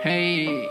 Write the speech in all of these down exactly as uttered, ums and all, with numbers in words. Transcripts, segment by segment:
Hey.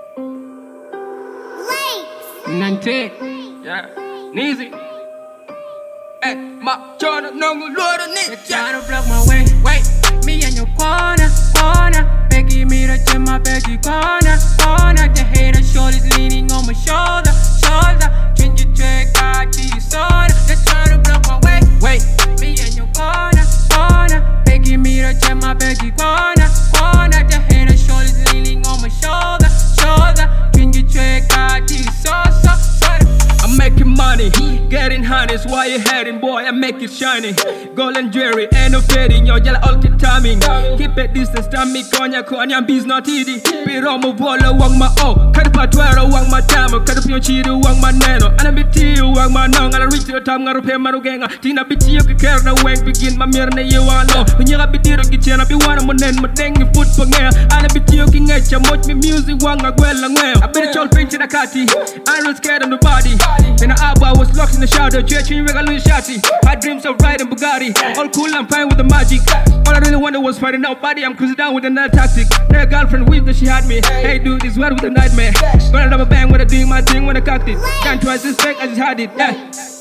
Nante. Yeah. Neezy. Hey, my Jordan, no good Lord, they're trying to block my way. Wait, me in your corner, corner. Becky me to jam my Becky corner, corner. The hater shoulders leaning on my shoulder, shoulder. Change your track, I see you soda. They're trying to block my way. Wait, me in your corner, corner. Becky me to jam my Becky corner, corner. The hater shoulders leaning on my shoulder, shoulder. Change your track, I see you soda, soda. I'm making money, getting honey, why you heading, boy, I make it shiny. Golden jewelry, ain't no fading, yo, yellow all the timing. Keep it distance, time me konya, konya, bees not easy. Piromo bola, wang ma oh, cut up a twirl, wang my time, cut up your cheeto, wang my nano. And I be you, wang my nong, and I reach the time, gotta pay my ganga. Tina be you, care no wang, begin my mirror, you want know. When you have be dear, kitchen, I be one of my name, my dang, foot for air. And I be king at your watch me music, wang a well and well. I bet it's all pinch in a catty, I don't scared on the body. In the hour, I was locked in the shadow, churching regular shotty. Had dreams of riding Bugatti, all cool and fine with the magic. All I really wanted was fighting nobody. I'm cruising down with another tactic. Their girlfriend wished that she had me. Hey dude, this world with a nightmare. Gonna have a bang when I doing my thing when I cocked it. Can't twice as fake, I just had it. Yeah.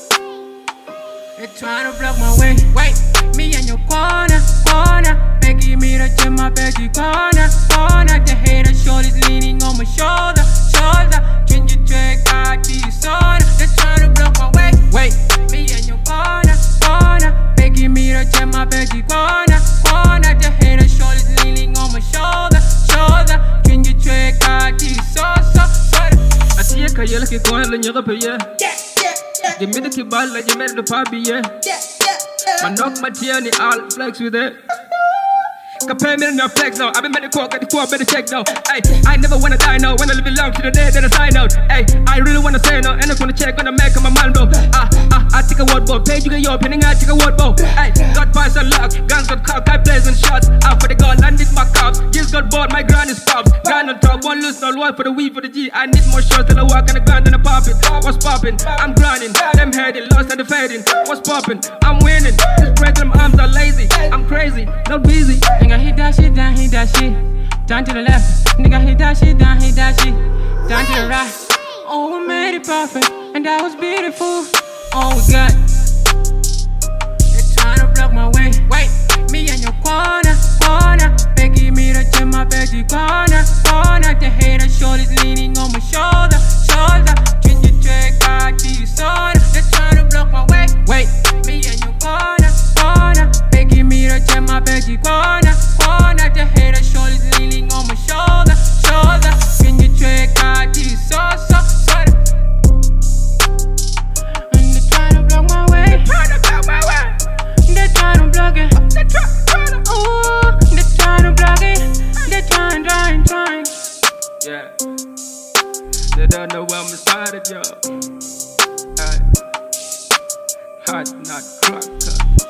They're trying to block my way. Wait, me in your corner, corner. Begging me to jam my Becky corner, corner. The hater shoulders leaning on my shoulder, shoulder. Change your track, I see you soda. They're trying to block my way. Wait, me in your corner, corner. Begging me to jam my Becky corner, corner. The hater shoulders leaning on my shoulder, shoulder. Change your track, I see you soda, soda. I see you can you look at corner and you're up here. Give me the kibal like you made the papi, yeah. My knock my tierney, I'll flex with it. Compare me in your flex now. I've been made the coke at the core, better check now. Ay, I never wanna die now. Wanna live long to the day that I sign out. Ay, I really wanna say no. And I wanna check on the make of my man, bro. Ah, ah, I take a word, bro. Page you get your penning, I take a word, bro. Ay, got pies and luck. Guns got cocked, I blaze and shots. Out for the gun, I need my cops. Just got bored, my grind is pops. Grind on top, one loose, no one for the weed for the G. I need more shots till I walk on the ground and I pop it. What's poppin'? I'm grinding. Them heading, lost and the fading. What's poppin'? I'm winning. Just break them arms are lazy. I'm crazy, not busy. Nigga, hit that shit, down, hit that shit. Down to the left. Nigga, hit that shit, down, hit that shit. Down to the right. Oh, we made it perfect, and that was beautiful. Oh, we got. They're trying to block my way. Wait, me in your corner, corner. Begging me to jam my Becky corner, corner. The hater shoulders leaning on my shoulder, shoulder. Change your track, I see you soda. They're trying to block my way. Wait, me in your corner, corner. Begging me to jam my Becky corner, corner. The hater shoulders leaning on my shoulder, shoulder. Change your track, I see you soda, soda. And they're trying to block my way. They're trying to block my way. They're trying to block it. They're trying to. Ooh, they're trying to block it. They're trying, trying, trying. Yeah. They don't know where I'm started, yo. Hey. Hot, not cracker.